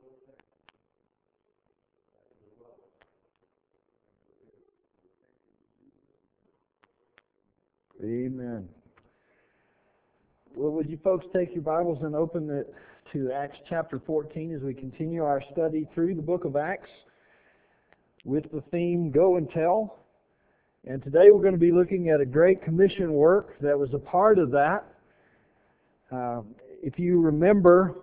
Amen. Well, would you folks take your Bibles and open it to Acts chapter 14 as we continue our study through the book of Acts with the theme Go and Tell. And today we're going to be looking at a Great Commission work that was a part of that. If you remember,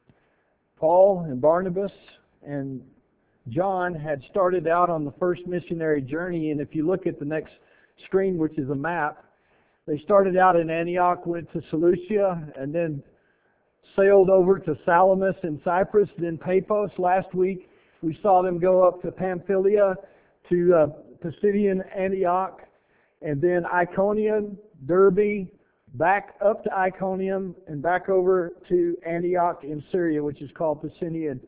Paul and Barnabas and John had started out on the first missionary journey, and if you look at the next screen, which is a map, they started out in Antioch, went to Seleucia, and then sailed over to Salamis in Cyprus, then Paphos. Last week we saw them go up to Pamphylia, to Pisidian Antioch, and then Iconium, Derbe, back up to Iconium, and back over to Antioch in Syria, which is called Pisidia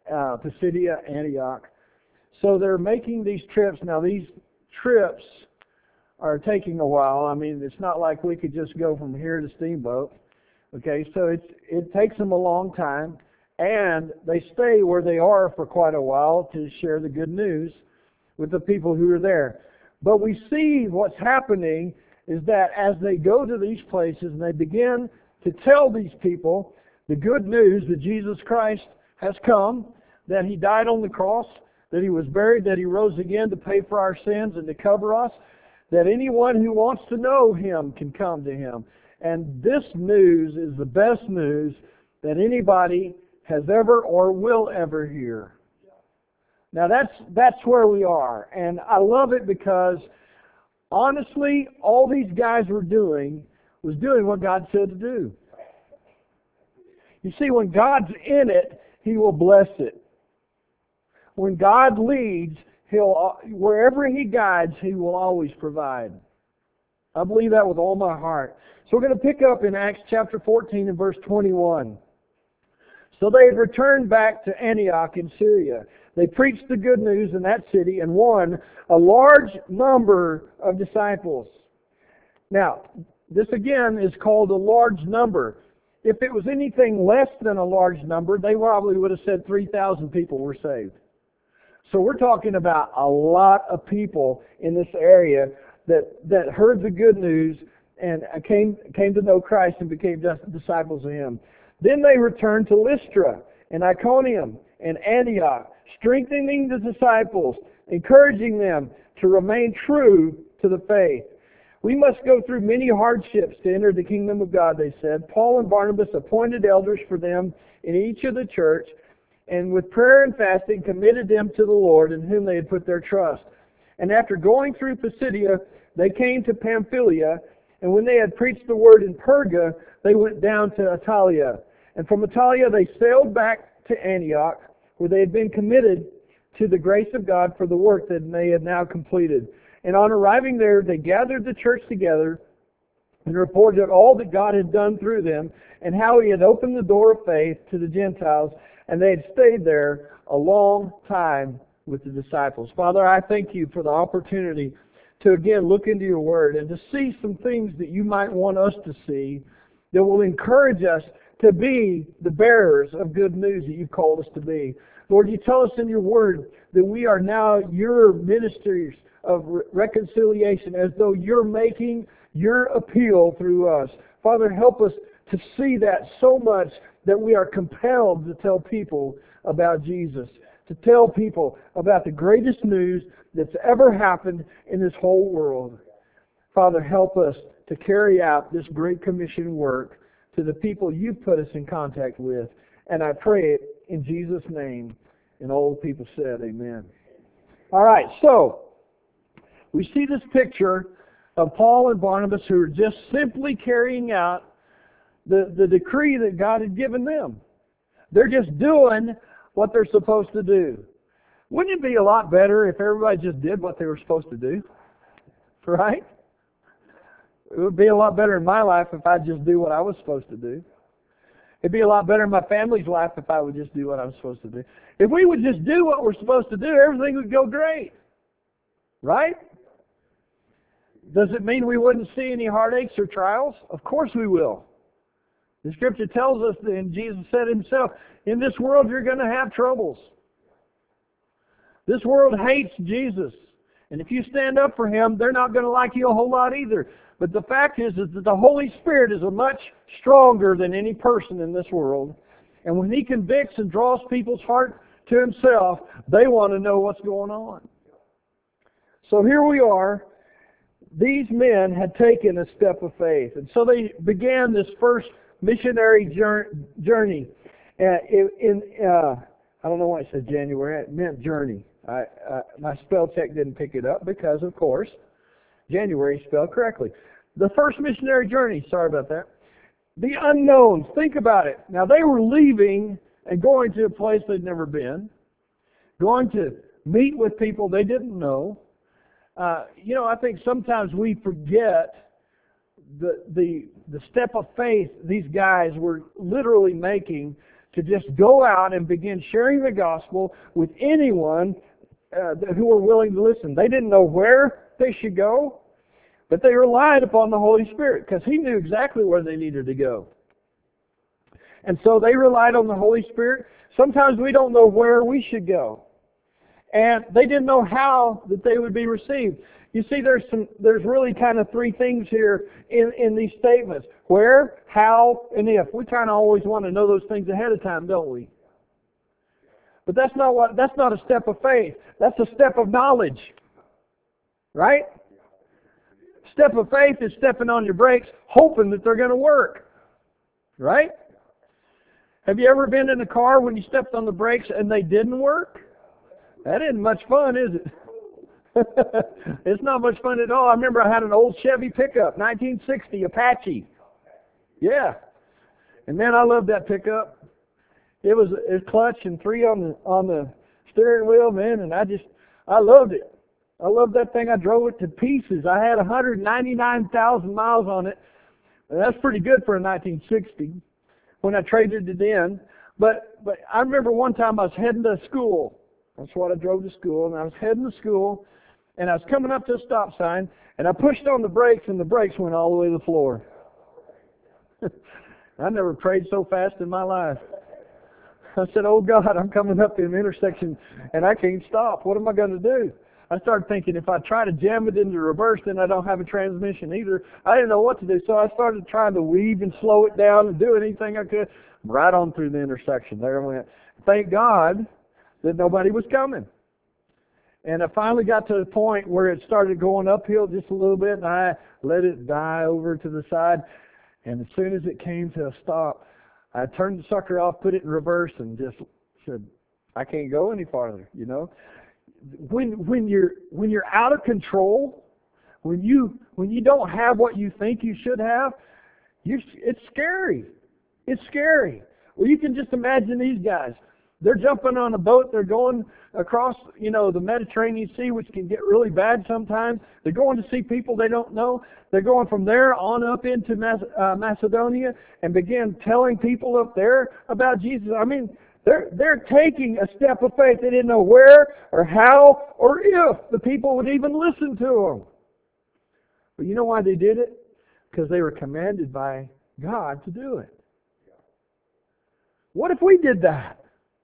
Antioch. So they're making these trips. Now these trips are taking a while. I mean, it's not like we could just go from here to Steamboat. Okay, so it takes them a long time, and they stay where they are for quite a while to share the good news with the people who are there. But we see what's happening is that as they go to these places and they begin to tell these people the good news that Jesus Christ has come, that He died on the cross, that He was buried, that He rose again to pay for our sins and to cover us, that anyone who wants to know Him can come to Him. And this news is the best news that anybody has ever or will ever hear. Now that's where we are. And I love it because, honestly, all these guys were doing was doing what God said to do. You see, when God's in it, He will bless it. When God leads, wherever He guides, He will always provide. I believe that with all my heart. So we're going to pick up in Acts chapter 14 and verse 21. So they had returned back to Antioch in Syria. They preached the good news in that city and won a large number of disciples. Now, this again is called a large number. If it was anything less than a large number, they probably would have said 3,000 people were saved. So we're talking about a lot of people in this area that heard the good news and came to know Christ and became disciples of Him. Then they returned to Lystra and Iconium and Antioch, strengthening the disciples, encouraging them to remain true to the faith. We must go through many hardships to enter the kingdom of God, they said. Paul and Barnabas appointed elders for them in each of the church, and with prayer and fasting committed them to the Lord in whom they had put their trust. And after going through Pisidia, they came to Pamphylia, and when they had preached the word in Perga, they went down to Attalia. And from Attalia they sailed back to Antioch, where they had been committed to the grace of God for the work that they had now completed. And on arriving there, they gathered the church together and reported all that God had done through them, and how He had opened the door of faith to the Gentiles, and they had stayed there a long time with the disciples. Father, I thank You for the opportunity to again look into Your Word and to see some things that You might want us to see that will encourage us to be the bearers of good news that You've called us to be. Lord, You tell us in Your Word that we are now Your ministers of reconciliation, as though You're making Your appeal through us. Father, help us to see that so much that we are compelled to tell people about Jesus, to tell people about the greatest news that's ever happened in this whole world. Father, help us to carry out this Great Commission work to the people You've put us in contact with. And I pray it in Jesus' name. And all the people said, amen. All right, so we see this picture of Paul and Barnabas who are just simply carrying out the decree that God had given them. They're just doing what they're supposed to do. Wouldn't it be a lot better if everybody just did what they were supposed to do? Right? It would be a lot better in my life if I just do what I was supposed to do. It'd be a lot better in my family's life if I would just do what I'm supposed to do. If we would just do what we're supposed to do, everything would go great. Right? Does it mean we wouldn't see any heartaches or trials? Of course we will. The Scripture tells us, and Jesus said himself, in this world you're going to have troubles. This world hates Jesus. And if you stand up for Him, they're not going to like you a whole lot either. But the fact is that the Holy Spirit is much stronger than any person in this world. And when He convicts and draws people's heart to Himself, they want to know what's going on. So here we are. These men had taken a step of faith. And so they began this first missionary journey. I don't know why it said January. It meant journey. My spell check didn't pick it up because, of course, January is spelled correctly. The first missionary journey, sorry about that. The unknowns, think about it. Now, they were leaving and going to a place they'd never been, going to meet with people they didn't know. I think sometimes we forget the step of faith these guys were literally making to just go out and begin sharing the gospel with anyone who were willing to listen. They didn't know where they should go, but they relied upon the Holy Spirit because He knew exactly where they needed to go. And so they relied on the Holy Spirit. Sometimes we don't know where we should go. And they didn't know how that they would be received. You see, there's really kind of three things here in these statements. Where, how, and if. We kind of always want to know those things ahead of time, don't we? But that's not a step of faith. That's a step of knowledge. Right? Step of faith is stepping on your brakes, hoping that they're going to work. Right? Have you ever been in a car when you stepped on the brakes and they didn't work? That isn't much fun, is it? It's not much fun at all. I remember I had an old Chevy pickup, 1960 Apache. Yeah. And man, I loved that pickup. It was clutch and 3 on the steering wheel, man, and I loved it. I loved that thing. I drove it to pieces. I had 199,000 miles on it. And that's pretty good for a 1960 when I traded it in. But I remember one time I was heading to school. That's what I drove to school, and I was heading to school, and I was coming up to a stop sign, and I pushed on the brakes, and the brakes went all the way to the floor. I never prayed so fast in my life. I said, oh God, I'm coming up to an intersection, and I can't stop. What am I going to do? I started thinking, if I try to jam it into reverse, then I don't have a transmission either. I didn't know what to do, so I started trying to weave and slow it down and do anything I could. Right on through the intersection. There I went. Thank God that nobody was coming. And I finally got to the point where it started going uphill just a little bit, and I let it die over to the side. And as soon as it came to a stop, I turned the sucker off, put it in reverse, and just said, I can't go any farther, you know. When you're out of control, when you don't have what you think you should have, it's scary. It's scary. Well, you can just imagine these guys. They're jumping on a boat. They're going across, the Mediterranean Sea, which can get really bad sometimes. They're going to see people they don't know. They're going from there on up into Macedonia and begin telling people up there about Jesus. I mean, they're taking a step of faith. They didn't know where or how or if the people would even listen to them. But you know why they did it? Because they were commanded by God to do it. What if we did that?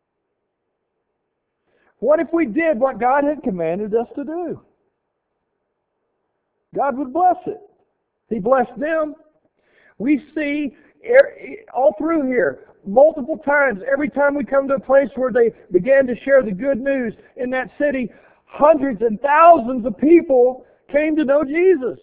What if we did what God had commanded us to do? God would bless it. He blessed them. We see all through here, multiple times, every time we come to a place where they began to share the good news in that city, hundreds and thousands of people came to know Jesus.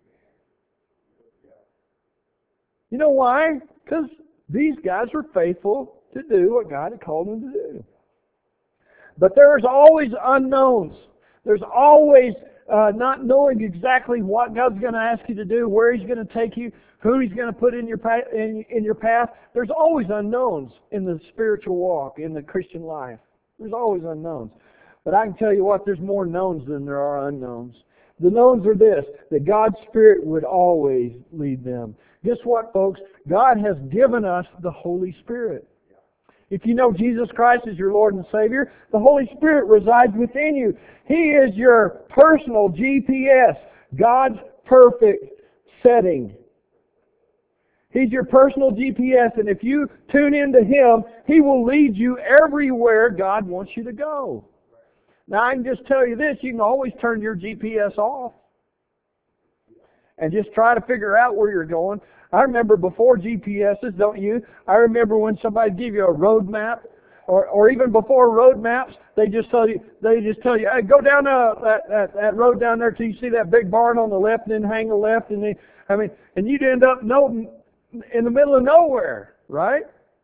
You know why? Because these guys were faithful to do what God had called them to do. But there's always unknowns. There's always not knowing exactly what God's going to ask you to do, where He's going to take you, who He's going to put in your path. There's always unknowns in the spiritual walk, in the Christian life. There's always unknowns. But I can tell you what, there's more knowns than there are unknowns. The knowns are this, that God's Spirit would always lead them. Guess what, folks? God has given us the Holy Spirit. If you know Jesus Christ as your Lord and Savior, the Holy Spirit resides within you. He is your personal GPS, God's perfect setting. He's your personal GPS, and if you tune into Him, He will lead you everywhere God wants you to go. Now, I can just tell you this, you can always turn your GPS off and just try to figure out where you're going. I remember before GPSs, don't you? I remember when somebody gave you a road map, or even before road maps, they just tell you, hey, go down that road down there till you see that big barn on the left, and then hang a left, and and you'd end up in the middle of nowhere, right?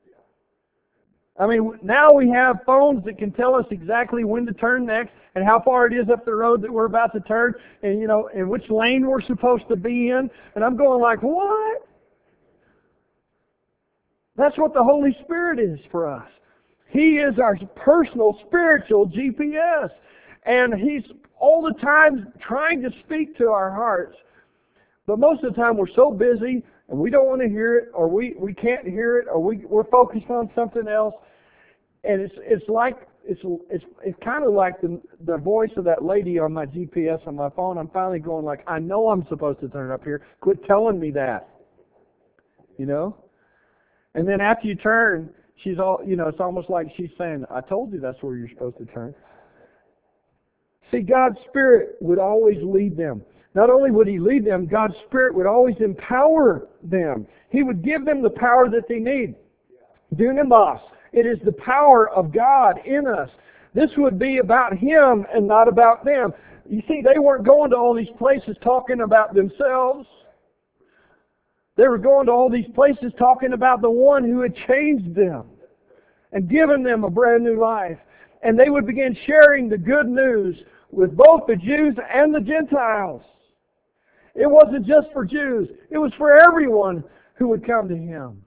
I mean, now we have phones that can tell us exactly when to turn next and how far it is up the road that we're about to turn, and and which lane we're supposed to be in. And I'm going like, what? That's what the Holy Spirit is for us. He is our personal spiritual GPS. And He's all the time trying to speak to our hearts. But most of the time we're so busy and we don't want to hear it, or we can't hear it, or we're focused on something else. And it's kind of like the voice of that lady on my GPS on my phone. I'm finally going like, I know I'm supposed to turn up here. Quit telling me that. And then after you turn, she's all, it's almost like she's saying, I told you that's where you're supposed to turn. See, God's Spirit would always lead them. Not only would He lead them, God's Spirit would always empower them. He would give them the power that they need. Dunamis. It is the power of God in us. This would be about Him and not about them. You see, they weren't going to all these places talking about themselves. They were going to all these places talking about the one who had changed them and given them a brand new life. And they would begin sharing the good news with both the Jews and the Gentiles. It wasn't just for Jews. It was for everyone who would come to Him.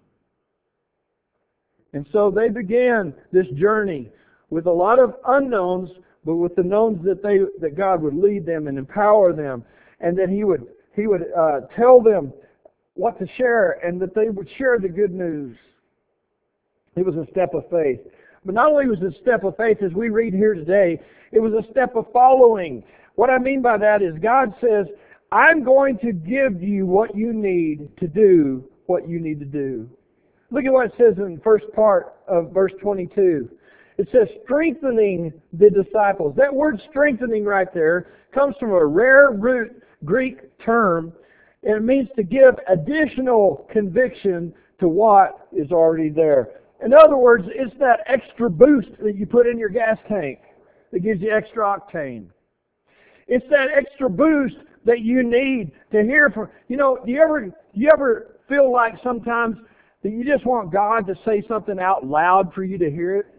And so they began this journey with a lot of unknowns, but with the knowns that God would lead them and empower them, and that He would tell them what to share, and that they would share the good news. It was a step of faith. But not only was it a step of faith, as we read here today, it was a step of following. What I mean by that is God says, I'm going to give you what you need to do what you need to do. Look at what it says in the first part of verse 22. It says, strengthening the disciples. That word strengthening right there comes from a rare root Greek term, and it means to give additional conviction to what is already there. In other words, it's that extra boost that you put in your gas tank that gives you extra octane. It's that extra boost that you need to hear from. Do you ever feel like sometimes that you just want God to say something out loud for you to hear it?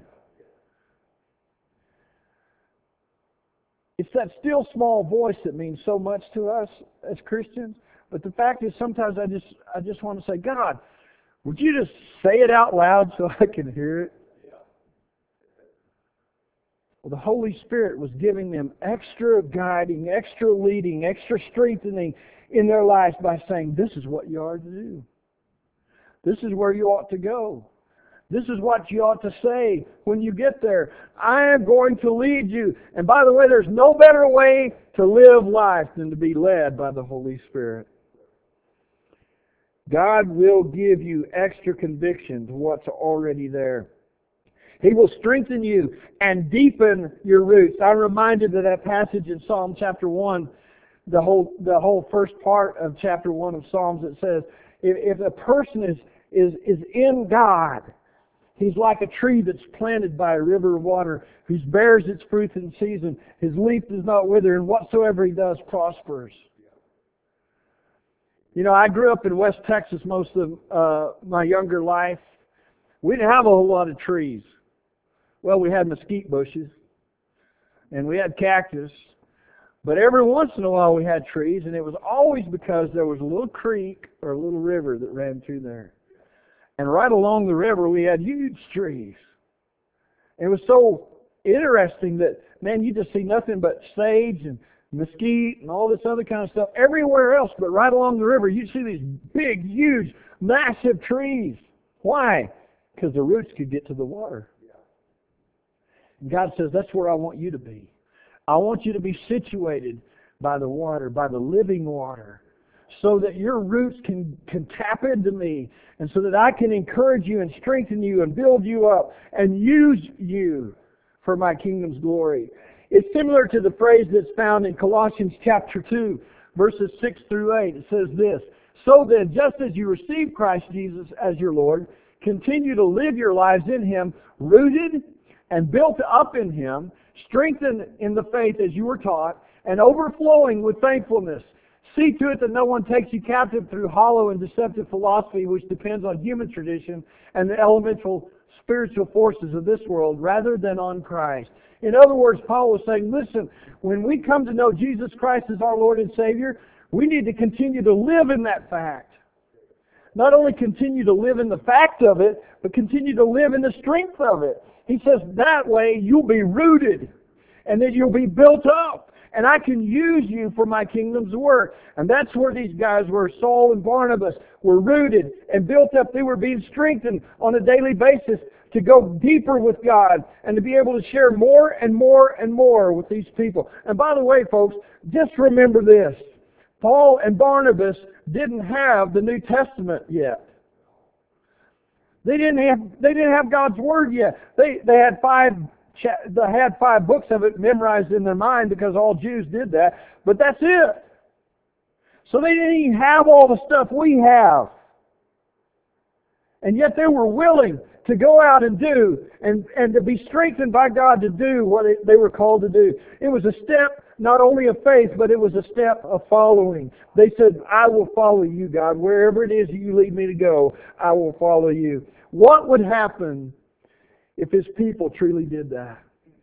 It's that still small voice that means so much to us as Christians. But the fact is, sometimes I just want to say, God, would you just say it out loud so I can hear it? Well, the Holy Spirit was giving them extra guiding, extra leading, extra strengthening in their lives by saying, this is what you are to do. This is where you ought to go. This is what you ought to say when you get there. I am going to lead you. And by the way, there's no better way to live life than to be led by the Holy Spirit. God will give you extra conviction to what's already there. He will strengthen you and deepen your roots. I'm reminded of that passage in Psalm chapter 1, the whole first part of chapter 1 of Psalms. It says, if a person is in God, he's like a tree that's planted by a river of water, whose bears its fruit in season. His leaf does not wither, and whatsoever he does prospers. I grew up in West Texas most of my younger life. We didn't have a whole lot of trees. Well, we had mesquite bushes, and we had cactus, but every once in a while we had trees, and it was always because there was a little creek or a little river that ran through there. And right along the river we had huge trees. It was so interesting that, man, you just see nothing but sage and mesquite and all this other kind of stuff everywhere else, but right along the river you see these big, huge, massive trees. Why? Because the roots could get to the water. And God says, that's where I want you to be. I want you to be situated by the water, by the living water, so that your roots can tap into me, and so that I can encourage you and strengthen you and build you up and use you for my kingdom's glory. It's similar to the phrase that's found in Colossians chapter 2, verses 6 through 8. It says this, "So then, just as you received Christ Jesus as your Lord, continue to live your lives in Him, rooted and built up in Him, strengthened in the faith as you were taught, and overflowing with thankfulness. See to it that no one takes you captive through hollow and deceptive philosophy which depends on human tradition and the elemental spiritual forces of this world rather than on Christ." In other words, Paul was saying, listen, when we come to know Jesus Christ as our Lord and Savior, we need to continue to live in that fact. Not only continue to live in the fact of it, but continue to live in the strength of it. He says that way you'll be rooted and then you'll be built up. And I can use you for my kingdom's work. And that's where these guys were. Saul and Barnabas were rooted and built up. They were being strengthened on a daily basis to go deeper with God and to be able to share more and more and more with these people. And by the way, folks, just remember this. Paul and Barnabas didn't have the New Testament yet. They didn't have God's Word yet. They had five books of it memorized in their mind because all Jews did that. But that's it. So they didn't even have all the stuff we have. And yet they were willing to go out and do and to be strengthened by God to do what they were called to do. It was a step not only of faith, but it was a step of following. They said, I will follow you, God. Wherever it is that you lead me to go, I will follow you. What would happen if His people truly did that?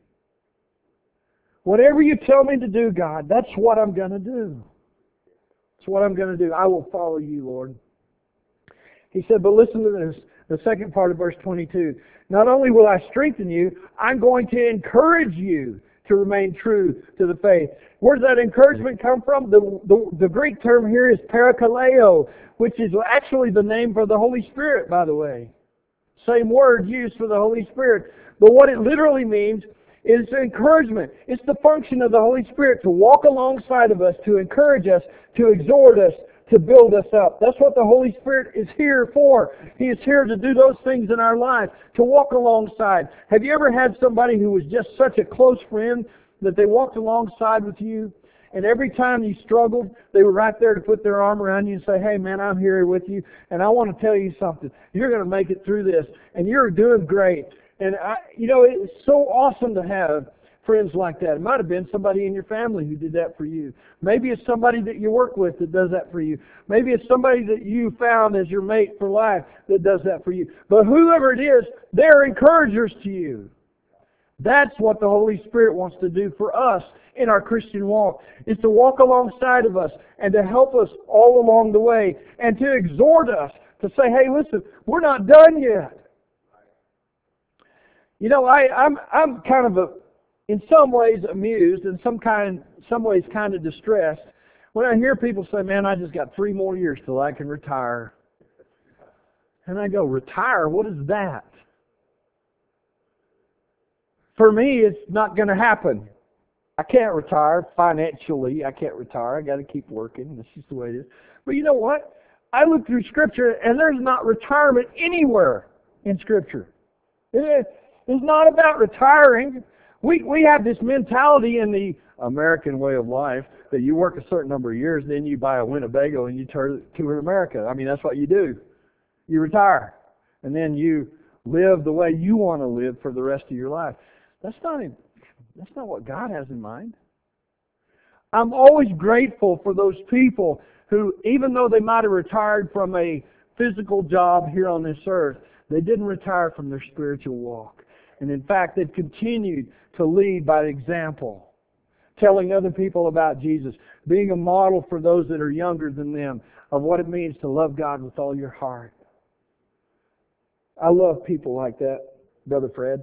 Whatever you tell me to do, God, that's what I'm going to do. That's what I'm going to do. I will follow you, Lord. He said, but listen to this. The second part of verse 22. Not only will I strengthen you, I'm going to encourage you to remain true to the faith. Where does that encouragement come from? The Greek term here is parakaleo, which is actually the name for the Holy Spirit, by the way. Same word used for the Holy Spirit. But what it literally means is encouragement. It's the function of the Holy Spirit to walk alongside of us, to encourage us, to exhort us, to build us up. That's what the Holy Spirit is here for. He is here to do those things in our life, to walk alongside. Have you ever had somebody who was just such a close friend that they walked alongside with you, and every time you struggled, they were right there to put their arm around you and say, hey man, I'm here with you, and I want to tell you something. You're going to make it through this, and you're doing great. And it's so awesome to have friends like that. It might have been somebody in your family who did that for you. Maybe it's somebody that you work with that does that for you. Maybe it's somebody that you found as your mate for life that does that for you. But whoever it is, they're encouragers to you. That's what the Holy Spirit wants to do for us in our Christian walk, is to walk alongside of us and to help us all along the way and to exhort us to say, hey, listen, we're not done yet. You know, I'm kind of in some ways amused, in some ways kind of distressed when I hear people say, man, I just got 3 more years till I can retire. And I go, retire? What is that? For me, it's not going to happen. I can't retire financially. I can't retire. I got to keep working. That's just the way it is. But you know what? I look through Scripture, and there's not retirement anywhere in Scripture. It's not about retiring. We have this mentality in the American way of life that you work a certain number of years, then you buy a Winnebago and you tour America. I mean, that's what you do. You retire. And then you live the way you want to live for the rest of your life. That's not what God has in mind. I'm always grateful for those people who, even though they might have retired from a physical job here on this earth, they didn't retire from their spiritual walk. And in fact, they've continued to lead by example, telling other people about Jesus, being a model for those that are younger than them of what it means to love God with all your heart. I love people like that, Brother Fred.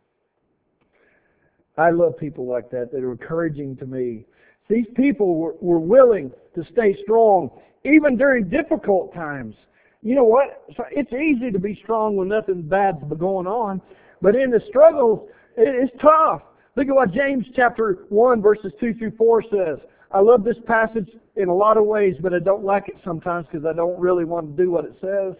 I love people like that are encouraging to me. These people were willing to stay strong, even during difficult times. You know what? It's easy to be strong when nothing bad's going on. But in the struggles, it's tough. Look at what James chapter 1, verses 2 through 4 says. I love this passage in a lot of ways, but I don't like it sometimes because I don't really want to do what it says.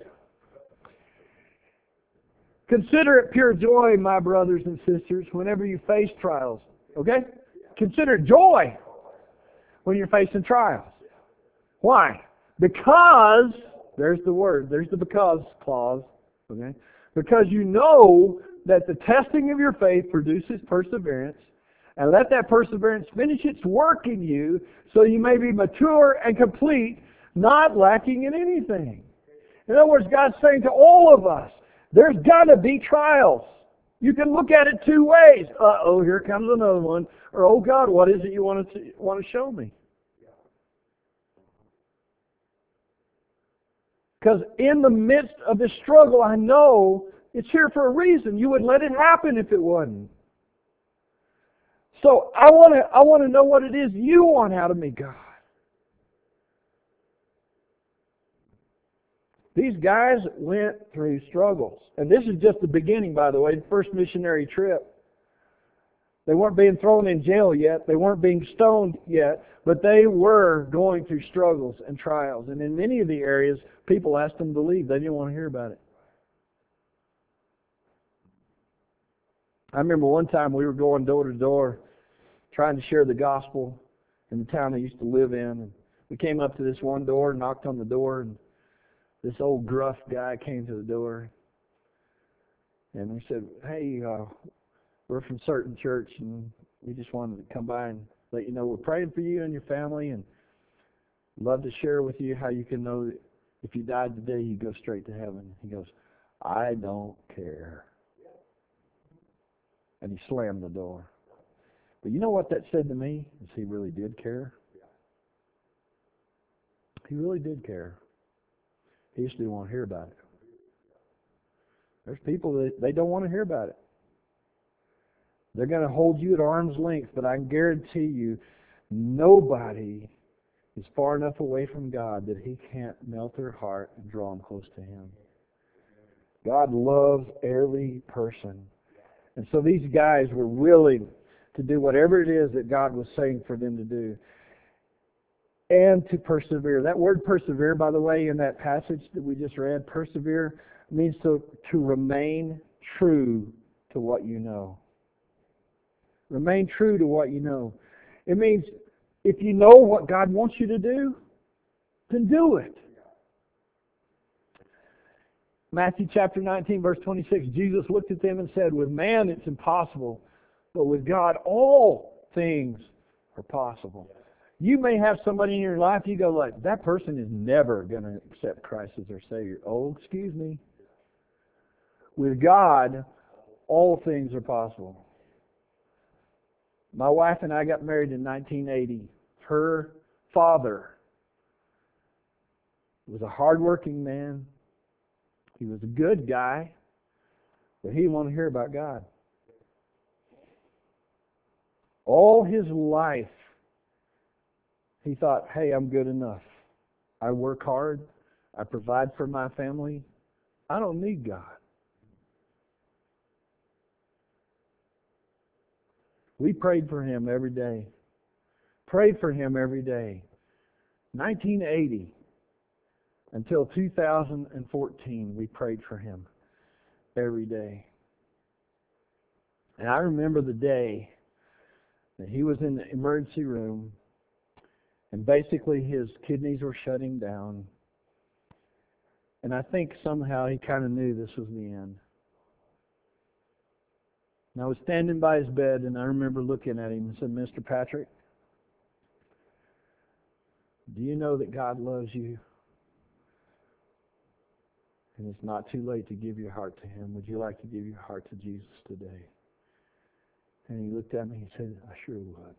Consider it pure joy, my brothers and sisters, whenever you face trials. Okay? Consider it joy when you're facing trials. Why? Because, there's the word, there's the because clause. Okay? Because you know that the testing of your faith produces perseverance, and let that perseverance finish its work in you, so you may be mature and complete, not lacking in anything. In other words, God's saying to all of us, there's got to be trials. You can look at it two ways. Uh-oh, here comes another one. Or, oh God, what is it you want to show me? Because in the midst of this struggle, I know it's here for a reason. You wouldn't let it happen if it wasn't. So I want to know what it is you want out of me, God. These guys went through struggles. And this is just the beginning, by the way, the first missionary trip. They weren't being thrown in jail yet. They weren't being stoned yet. But they were going through struggles and trials. And in many of the areas, people asked them to leave. They didn't want to hear about it. I remember one time we were going door to door trying to share the gospel in the town I used to live in. And we came up to this one door, knocked on the door, and this old gruff guy came to the door. And we said, hey, we're from certain church, and we just wanted to come by and let you know we're praying for you and your family, and love to share with you how you can know that if you died today, you go straight to heaven. He goes, I don't care. And he slammed the door. But you know what that said to me? Is he really did care. He really did care. He just didn't want to hear about it. There's people that they don't want to hear about it. They're going to hold you at arm's length, but I can guarantee you, nobody is far enough away from God that He can't melt their heart and draw them close to Him. God loves every person. And so these guys were willing to do whatever it is that God was saying for them to do. And to persevere. That word persevere, by the way, in that passage that we just read, persevere means to remain true to what you know. Remain true to what you know. It means if you know what God wants you to do, then do it. Matthew chapter 19, verse 26, Jesus looked at them and said, with man it's impossible, but with God all things are possible. You may have somebody in your life, you go like, that person is never going to accept Christ as their Savior. Oh, excuse me. With God, all things are possible. My wife and I got married in 1980. Her father was a hardworking man. He was a good guy, but he didn't want to hear about God. All his life, he thought, hey, I'm good enough. I work hard. I provide for my family. I don't need God. We prayed for him every day. Prayed for him every day. 1980 until 2014, we prayed for him every day. And I remember the day that he was in the emergency room, and basically his kidneys were shutting down. And I think somehow he kind of knew this was the end. And I was standing by his bed, and I remember looking at him and said, Mr. Patrick, do you know that God loves you? And it's not too late to give your heart to Him. Would you like to give your heart to Jesus today? And he looked at me and said, I sure would.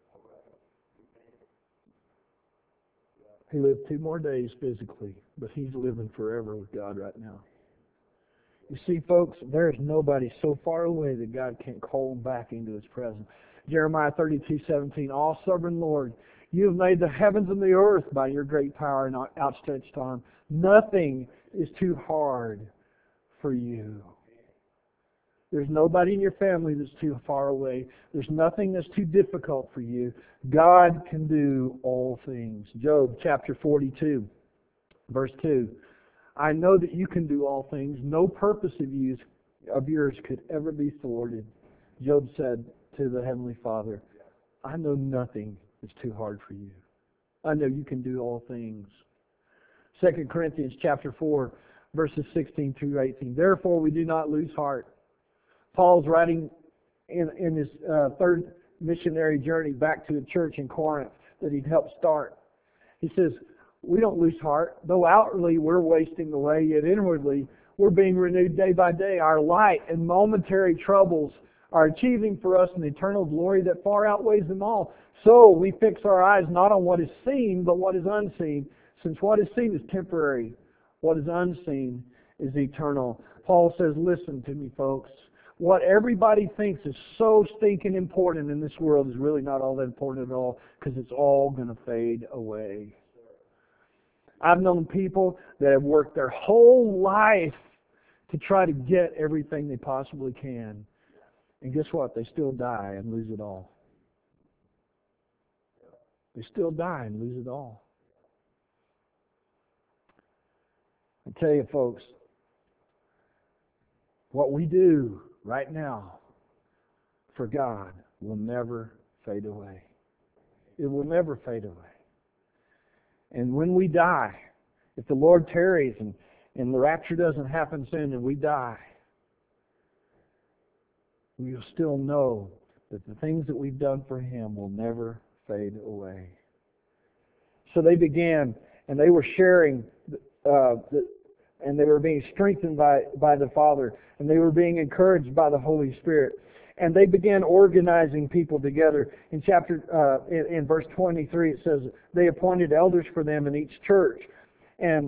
He lived 2 more days physically, but he's living forever with God right now. You see, folks, there is nobody so far away that God can't call him back into His presence. Jeremiah 32:17, all sovereign Lord, you have made the heavens and the earth by your great power and outstretched arm. Nothing is too hard for you. There's nobody in your family that's too far away. There's nothing that's too difficult for you. God can do all things. Job chapter 42, verse 2. I know that you can do all things. No purpose of yours could ever be thwarted. Job said to the Heavenly Father, I know nothing is too hard for you. I know you can do all things. 2 Corinthians chapter 4, verses 16 through 18. Therefore we do not lose heart. Paul's writing in his third missionary journey back to a church in Corinth that he'd helped start. He says, we don't lose heart. Though outwardly we're wasting away, yet inwardly we're being renewed day by day. Our light and momentary troubles are achieving for us an eternal glory that far outweighs them all. So we fix our eyes not on what is seen, but what is unseen. Since what is seen is temporary, what is unseen is eternal. Paul says, listen to me, folks. What everybody thinks is so stinking important in this world is really not all that important at all, because it's all going to fade away. I've known people that have worked their whole life to try to get everything they possibly can. And guess what? They still die and lose it all. They still die and lose it all. I tell you, folks, what we do right now for God will never fade away. It will never fade away. And when we die, if the Lord tarries and the rapture doesn't happen soon and we die, we'll still know that the things that we've done for Him will never fade away. So they began, and they were sharing, and they were being strengthened by the Father, and they were being encouraged by the Holy Spirit. And they began organizing people together. In in verse 23, it says, they appointed elders for them in each church. And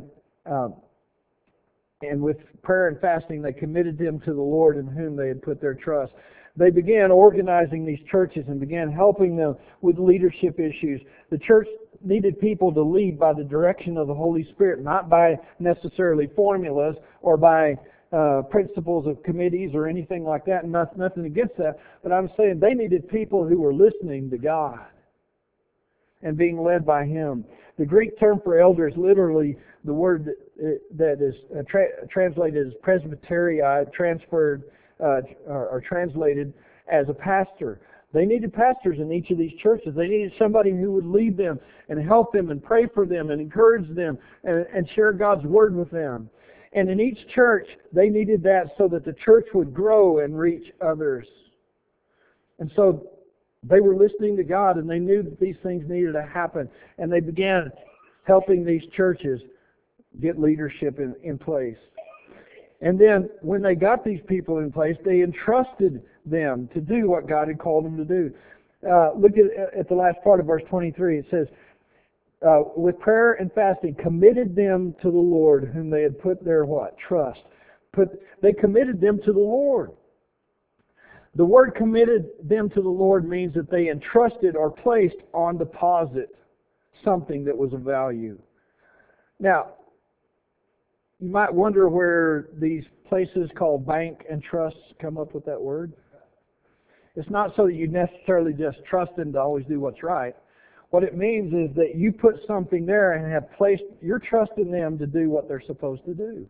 with prayer and fasting, they committed them to the Lord in whom they had put their trust. They began organizing these churches and began helping them with leadership issues. The church needed people to lead by the direction of the Holy Spirit, not by necessarily formulas or by principles of committees or anything like that. Nothing against that. But I'm saying they needed people who were listening to God and being led by Him. The Greek term for elder is literally the word that is translated as presbyteria, transferred or translated as a pastor. They needed pastors in each of these churches. They needed somebody who would lead them and help them and pray for them and encourage them and share God's Word with them. And in each church, they needed that so that the church would grow and reach others. And so they were listening to God, and they knew that these things needed to happen. And they began helping these churches get leadership in place. And then when they got these people in place, they entrusted them to do what God had called them to do. Look at the last part of verse 23. It says, with prayer and fasting, committed them to the Lord, whom they had put their what? Trust. They committed them to the Lord. The word committed them to the Lord means that they entrusted or placed on deposit something that was of value. Now, you might wonder where these places called bank and trusts come up with that word. It's not so that you necessarily just trust them to always do what's right. What it means is that you put something there and have placed your trust in them to do what they're supposed to do.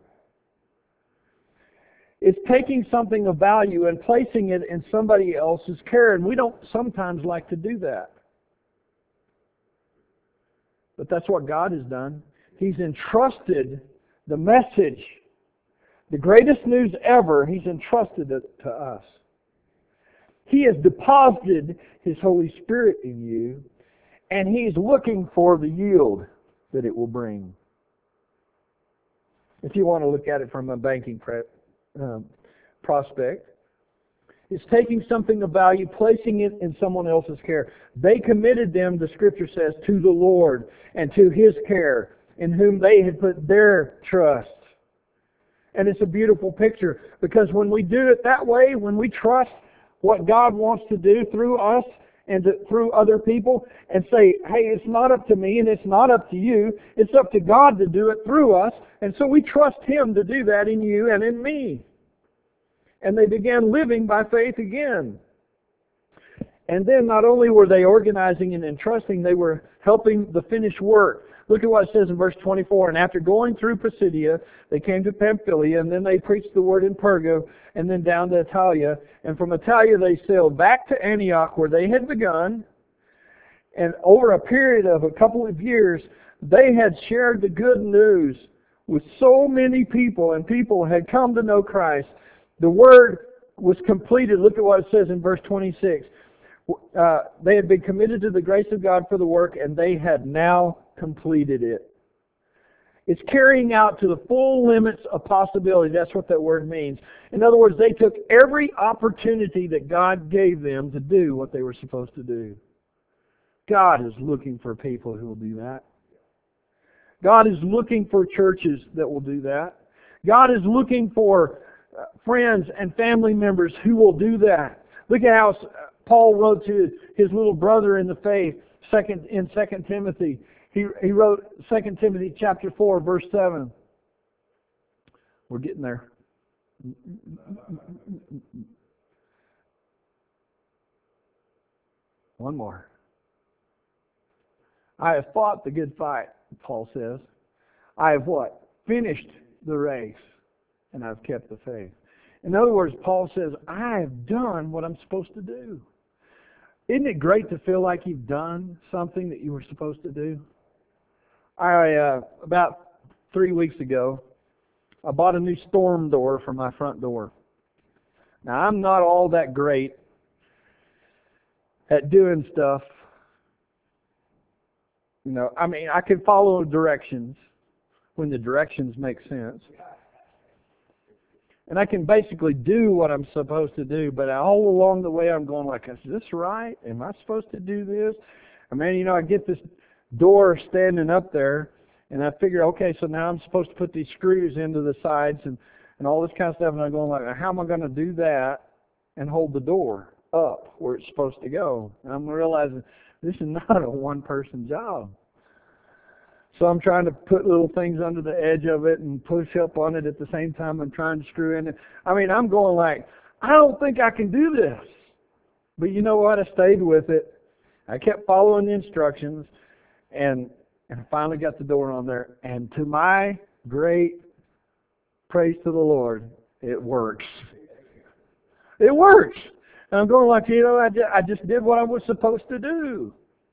It's taking something of value and placing it in somebody else's care, and we don't sometimes like to do that. But that's what God has done. He's entrusted the message, the greatest news ever, He's entrusted it to us. He has deposited His Holy Spirit in you, and He's looking for the yield that it will bring. If you want to look at it from a banking prospect, it's taking something of value, placing it in someone else's care. They committed them, the Scripture says, to the Lord and to His care, in whom they had put their trust. And it's a beautiful picture, because when we do it that way, when we trust what God wants to do through us and through other people, and say, hey, it's not up to me and it's not up to you, it's up to God to do it through us, and so we trust Him to do that in you and in me. and they began living by faith again. And then not only were they organizing and entrusting, they were helping the finished work. Look at what it says in verse 24. And after going through Pisidia, they came to Pamphylia, and then they preached the word in Perga, and then down to Attalia. And from Attalia they sailed back to Antioch, where they had begun. And over a period of a couple of years, they had shared the good news with so many people, and people had come to know Christ. The word was completed. Look at what it says in verse 26. They had been committed to the grace of God for the work, and they had now completed it. It's carrying out to the full limits of possibility. That's what that word means. In other words, they took every opportunity that God gave them to do what they were supposed to do. God is looking for people who will do that. God is looking for churches that will do that. God is looking for friends and family members who will do that. Look at how Paul wrote to his little brother in the faith in 2 Timothy. He wrote 2 Timothy chapter 4, verse 7. We're getting there. One more. I have fought the good fight, Paul says. I have what? Finished the race, and I've kept the faith. In other words, Paul says, I have done what I'm supposed to do. Isn't it great to feel like you've done something that you were supposed to do? About 3 weeks ago, I bought a new storm door for my front door. Now, I'm not all that great at doing stuff. You know, I mean, I can follow directions when the directions make sense. And I can basically do what I'm supposed to do, but all along the way I'm going like, is this right? Am I supposed to do this? I mean, you know, I get this door standing up there, and I figure, okay, so now I'm supposed to put these screws into the sides and all this kind of stuff, and I'm going like, how am I going to do that and hold the door up where it's supposed to go? And I'm realizing this is not a one-person job. So I'm trying to put little things under the edge of it and push up on it at the same time I'm trying to screw in it. I mean, I'm going like, I don't think I can do this. But you know what? I stayed with it. I kept following the instructions, and I finally got the door on there. And to my great praise to the Lord, it works. It works. And I'm going like, you know, I just did what I was supposed to do.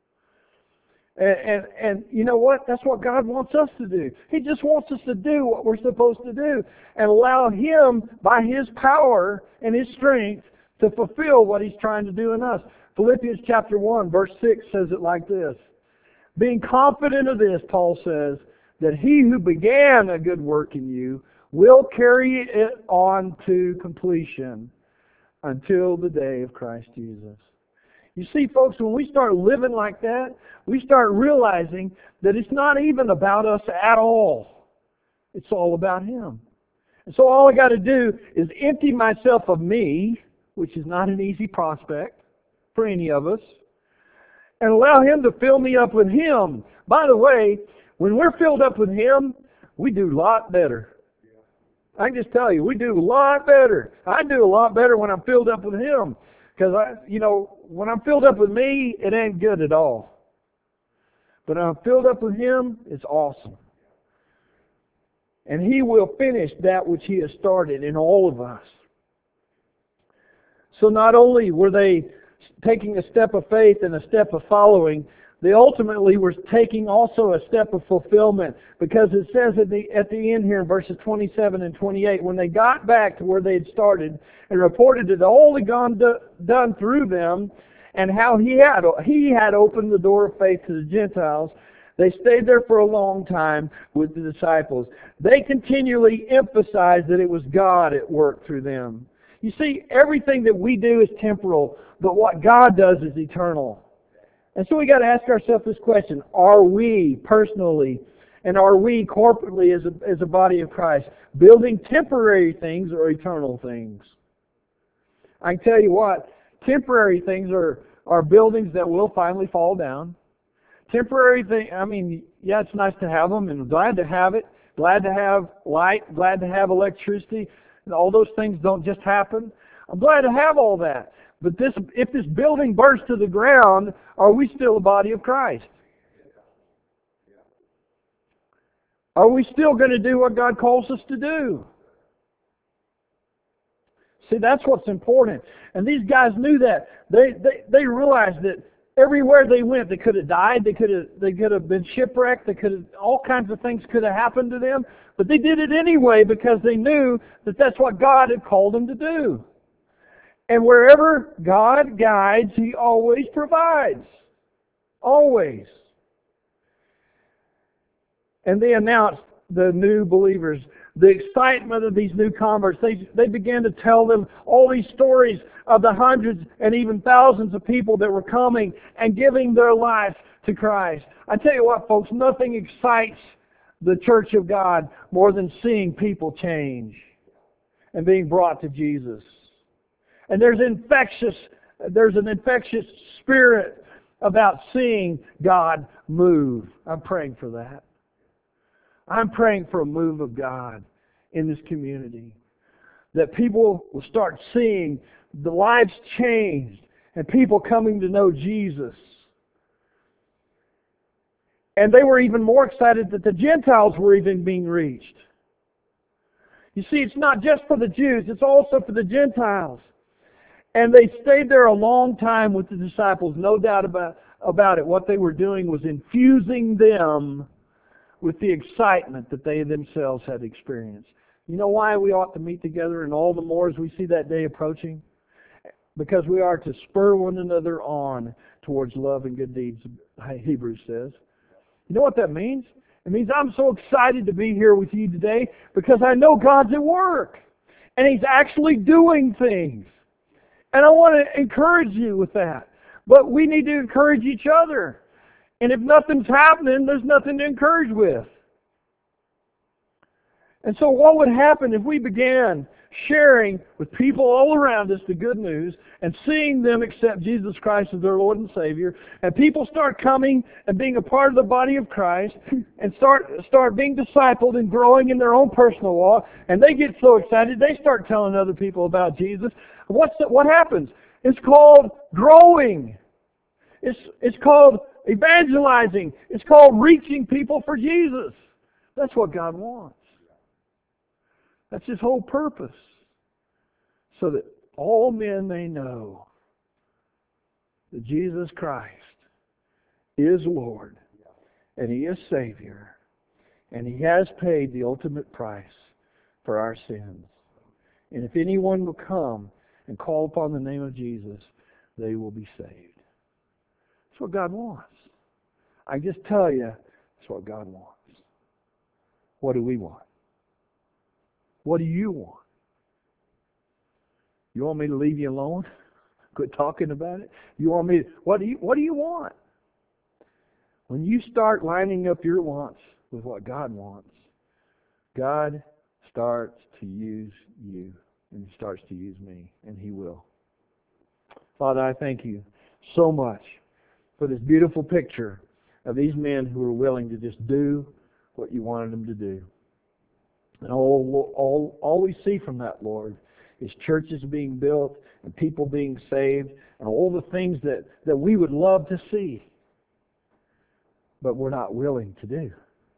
And you know what? That's what God wants us to do. He just wants us to do what we're supposed to do and allow Him, by His power and His strength, to fulfill what He's trying to do in us. Philippians chapter 1, verse 6 says it like this. Being confident of this, Paul says, that He who began a good work in you will carry it on to completion until the day of Christ Jesus. You see, folks, when we start living like that, we start realizing that it's not even about us at all. It's all about Him. And so all I got to do is empty myself of me, which is not an easy prospect for any of us, and allow Him to fill me up with Him. By the way, when we're filled up with Him, we do a lot better. I can just tell you, we do a lot better. I do a lot better when I'm filled up with Him. Because, when I'm filled up with me, it ain't good at all. But when I'm filled up with Him, it's awesome. And He will finish that which He has started in all of us. So not only were they taking a step of faith and a step of following, they ultimately were taking also a step of fulfillment. Because it says at the end here in verses 27 and 28, when they got back to where they had started and reported that all had done through them and how He had opened the door of faith to the Gentiles, they stayed there for a long time with the disciples. They continually emphasized that it was God at work through them. You see, everything that we do is temporal, but what God does is eternal. And so we got to ask ourselves this question: are we personally, and are we corporately as a body of Christ, building temporary things or eternal things? I can tell you what, temporary things are buildings that will finally fall down. Temporary things, yeah, it's nice to have them, and glad to have it. Glad to have light, glad to have electricity. and all those things don't just happen. I'm glad to have all that. But if this building bursts to the ground, are we still the body of Christ? Are we still going to do what God calls us to do? See, that's what's important. And these guys knew that. They realized that everywhere they went, they could have died, they could have been shipwrecked, all kinds of things could have happened to them, but they did it anyway because they knew that that's what God had called them to do. And wherever God guides, He always provides. Always. And they announced the new believers, the excitement of these new converts. They began to tell them all these stories of the hundreds and even thousands of people that were coming and giving their life to Christ. I tell you what, folks, nothing excites the church of God more than seeing people change and being brought to Jesus. And there's an infectious spirit about seeing God move. I'm praying for that. I'm praying for a move of God in this community. That people will start seeing the lives changed and people coming to know Jesus. And they were even more excited that the Gentiles were even being reached. You see, it's not just for the Jews, it's also for the Gentiles. And they stayed there a long time with the disciples, no doubt about it. What they were doing was infusing them with the excitement that they themselves had experienced. You know why we ought to meet together, and all the more as we see that day approaching? Because we are to spur one another on towards love and good deeds, Hebrews says. You know what that means? It means I'm so excited to be here with you today because I know God's at work. And He's actually doing things. And I want to encourage you with that. But we need to encourage each other. And if nothing's happening, there's nothing to encourage with. And so what would happen if we began sharing with people all around us the good news and seeing them accept Jesus Christ as their Lord and Savior, and people start coming and being a part of the body of Christ and start being discipled and growing in their own personal walk, and they get so excited they start telling other people about Jesus. What happens? It's called growing. It's called evangelizing. It's called reaching people for Jesus. That's what God wants. That's His whole purpose. So that all men may know that Jesus Christ is Lord and He is Savior and He has paid the ultimate price for our sins. And if anyone will come and call upon the name of Jesus, they will be saved. That's what God wants. I just tell you, that's what God wants. What do we want? What do you want? You want me to leave you alone? Quit talking about it? You want me to, what do you want? When you start lining up your wants with what God wants, God starts to use you, and He starts to use me, and He will. Father, I thank You so much for this beautiful picture of these men who were willing to just do what You wanted them to do. And all we see from that, Lord, is churches being built and people being saved and all the things that we would love to see, but we're not willing to do.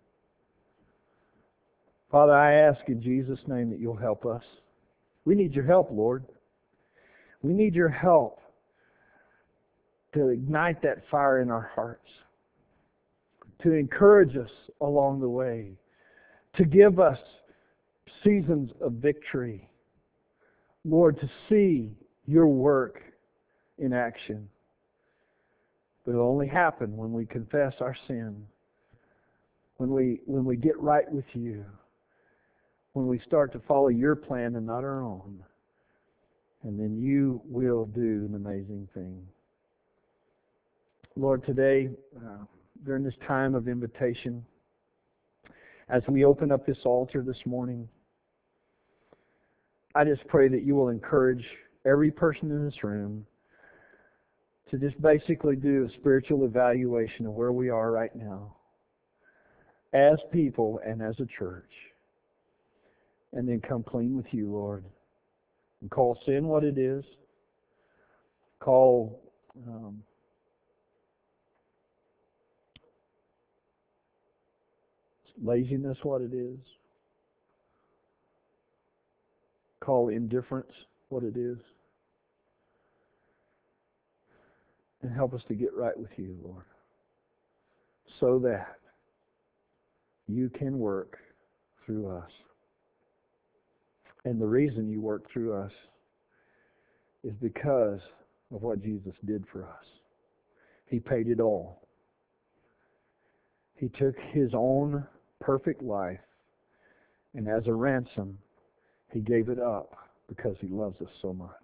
Father, I ask in Jesus' name that You'll help us. We need Your help, Lord. We need Your help to ignite that fire in our hearts, to encourage us along the way, to give us seasons of victory. Lord, to see Your work in action. But it'll only happen when we confess our sin, when we get right with You, when we start to follow Your plan and not our own. And then You will do an amazing thing. Lord, today, during this time of invitation, as we open up this altar this morning, I just pray that You will encourage every person in this room to just basically do a spiritual evaluation of where we are right now as people and as a church. and then come clean with you, Lord. And call sin what it is. Call laziness what it is. Call indifference what it is. And help us to get right with you, Lord, so that you can work through us. And the reason you work through us is because of what Jesus did for us. He paid it all. He took His own perfect life, and as a ransom, He gave it up because He loves us so much.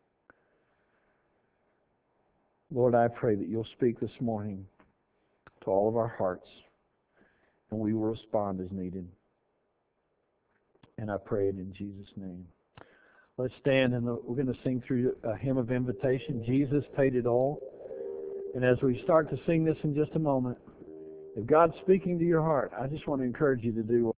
Lord, I pray that you'll speak this morning to all of our hearts, and we will respond as needed. And I pray it in Jesus' name. Let's stand, and we're going to sing through a hymn of invitation. Jesus paid it all. And as we start to sing this in just a moment, if God's speaking to your heart, I just want to encourage you to do